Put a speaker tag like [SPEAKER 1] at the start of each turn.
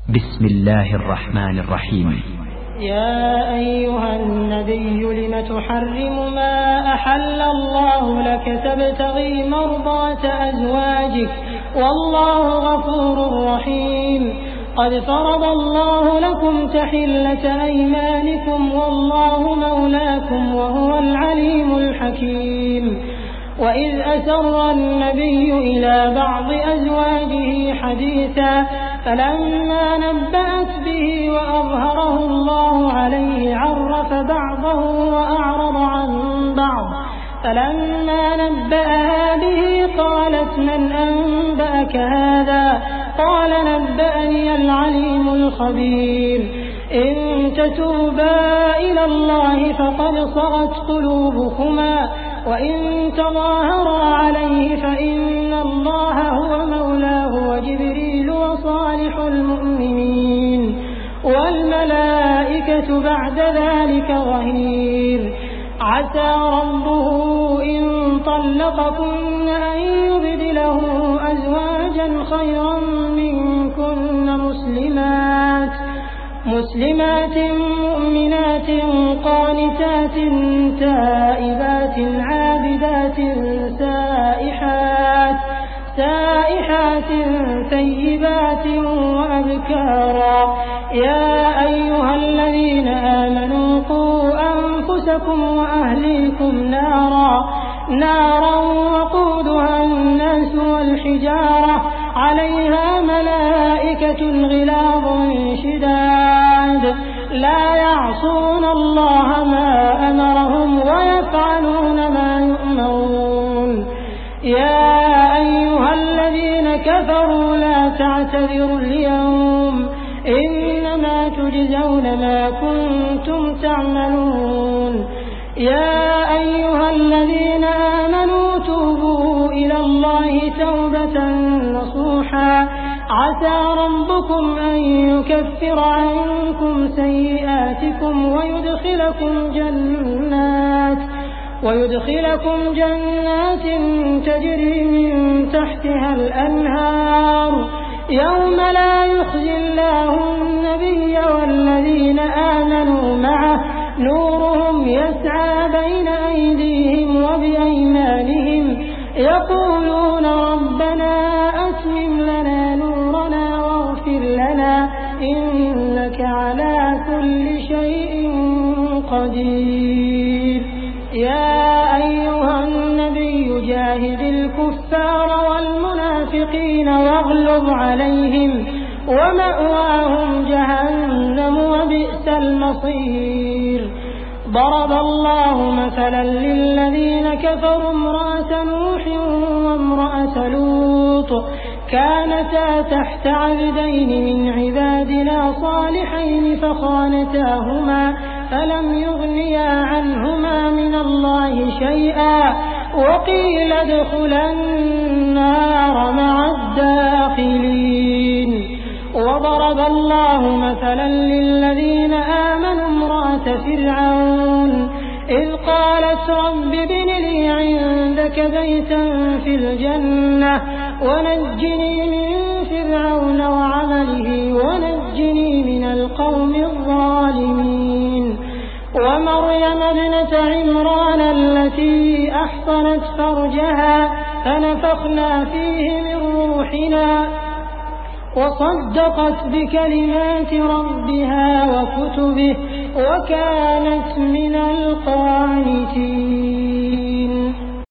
[SPEAKER 1] بسم الله الرحمن الرحيم.
[SPEAKER 2] يا أيها النبي لم تحرم ما أحل الله لك تبتغي مرضات أزواجك والله غفور رحيم. قد فرض الله لكم تحلة أيمانكم والله مولاكم وهو العليم الحكيم. وإذ أسر النبي إلى بعض أزواجه حديثا فلما نبأت به وأظهره الله عليه عرف بعضه وأعرض عن بعض. فلما نبأها به قالت من أنبأك هذا؟ قال نبأني العليم الخبير. إن تتوبا إلى الله فقد صغت قلوبكما وإن تظاهرا عليه فإن الله هو مولاه وجبريل وصالح المؤمنين والملائكة بعد ذلك ظهير. عسى ربه إن طلقكن أن يبدله أزواجا خيرا منكن مسلمات مؤمنات قانتات تائبات عابدات سائحات ثيبات وأبكارا. يا أيها الذين آمنوا قوا أنفسكم وأهليكم نارا وقودها الناس والحجارة عليها ملائكة غلاظ شداد لا يعصون الله ما أمرهم ويفعلون ما يؤمرون. يا أيها الذين كفروا لا تعتذروا اليوم إنما تجزون ما كنتم تعملون. يا أيها الذين آمنوا توبوا إلى الله توبة نصوحا عسى ربكم أن يكفر عنكم سيئاتكم ويدخلكم جنات تجري من تحتها الأنهار يوم لا يخزي الله النبي والذين آمنوا معه نورهم يسعى بين أيديهم وبأيمانهم يقولون ربنا أتمم لنا نورنا واغفر لنا إنك على كل شيء قدير. يا أيها النبي جاهد الكفار والمنافقين واغلظ عليهم ومأواهم جهنم وبئس المصير. ضرب الله مثلا للذين كفروا امرأة نوح وامرأة لوط كانتا تحت عبدين من عبادنا صالحين فخانتاهما فلم يغنيا عنهما من الله شيئا وقيل ادخلا النار مع الداخلين. وضرب الله مثلا للذين آمنوا امرأة فرعون إذ قالت رب ابن لي عندك بيتا في الجنة ونجني من فرعون وعمله ونجني من القوم الظالمين. ومريم ابنة عمران التي أحصنت فرجها فنفخنا فيه من روحنا وصدقت بكلمات ربها وكتبه وكانت من القانتين.